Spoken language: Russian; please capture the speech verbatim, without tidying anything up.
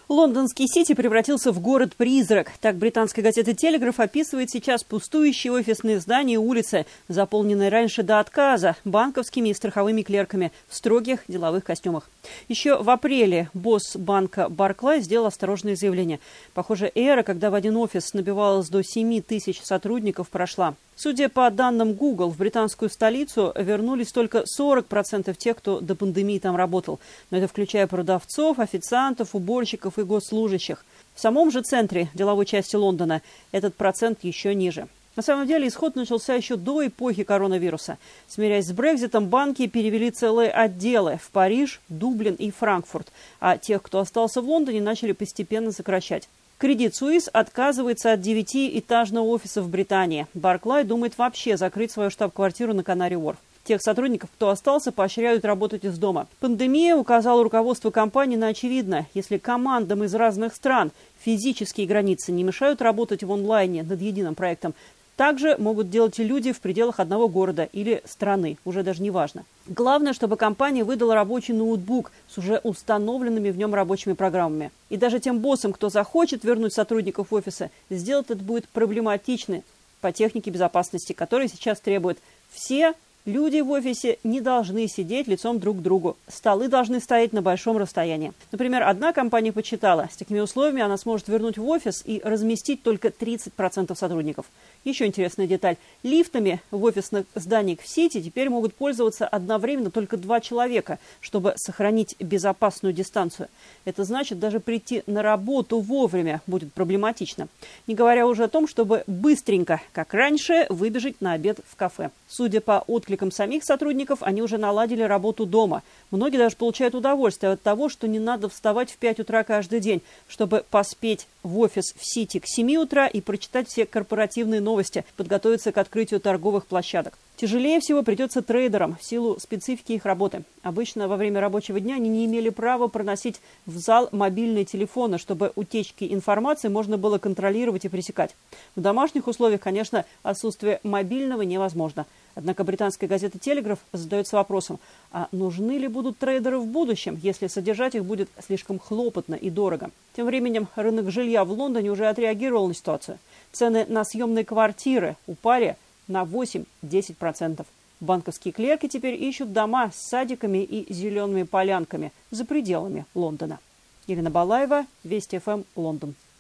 Лондонский Сити превратился в город-призрак. Так британская газета «Телеграф» описывает сейчас пустующие офисные здания и улицы, заполненные раньше до отказа банковскими и страховыми клерками в строгих деловых костюмах. Еще в апреле босс банка Barclays сделал осторожное заявление. Похоже, эра, когда в один офис набивалось до семи тысяч сотрудников, прошла. Судя по данным Google, в британскую столицу вернулись только сорок процентов тех, кто до пандемии там работал. Но это включая продавцов, официантов, уборщиков и госслужащих. В самом же центре деловой части Лондона этот процент еще ниже. На самом деле исход начался еще до эпохи коронавируса. Смиряясь с Брекситом, банки перевели целые отделы в Париж, Дублин и Франкфурт. А тех, кто остался в Лондоне, начали постепенно сокращать. Credit Suisse отказывается от девятиэтажного офиса в Британии. Barclays думает вообще закрыть свою штаб-квартиру на Канари-Уорф. Тех сотрудников, кто остался, поощряют работать из дома. Пандемия указала руководство компании на очевидное. Если командам из разных стран физические границы не мешают работать в онлайне над единым проектом, также могут делать и люди в пределах одного города или страны, уже даже не важно. Главное, чтобы компания выдала рабочий ноутбук с уже установленными в нем рабочими программами. И даже тем боссам, кто захочет вернуть сотрудников офиса, сделать это будет проблематично по технике безопасности, которая сейчас требует. Все люди в офисе не должны сидеть лицом друг к другу. Столы должны стоять на большом расстоянии. Например, одна компания подсчитала, с такими условиями она сможет вернуть в офис и разместить только тридцать процентов сотрудников. Еще интересная деталь. Лифтами в офисных зданиях в Сити теперь могут пользоваться одновременно только два человека, чтобы сохранить безопасную дистанцию. Это значит, даже прийти на работу вовремя будет проблематично. Не говоря уже о том, чтобы быстренько, как раньше, выбежать на обед в кафе. Судя по откликам самих сотрудников, они уже наладили работу дома. Многие даже получают удовольствие от того, что не надо вставать в пять утра каждый день, чтобы поспеть в офис в Сити к семи утра и прочитать все корпоративные новости, подготовиться к открытию торговых площадок. Тяжелее всего придется трейдерам в силу специфики их работы. Обычно во время рабочего дня они не имели права проносить в зал мобильные телефоны, чтобы утечки информации можно было контролировать и пресекать. В домашних условиях, конечно, отсутствие мобильного невозможно. Однако британская газета «Телеграф» задается вопросом, а нужны ли будут трейдеры в будущем, если содержать их будет слишком хлопотно и дорого? Тем временем рынок жилья в Лондоне уже отреагировал на ситуацию. Цены на съемные квартиры упали на восемь-десять процентов. Банковские клерки теперь ищут дома с садиками и зелеными полянками за пределами Лондона. Ирина Балаева, Вести ФМ, Лондон.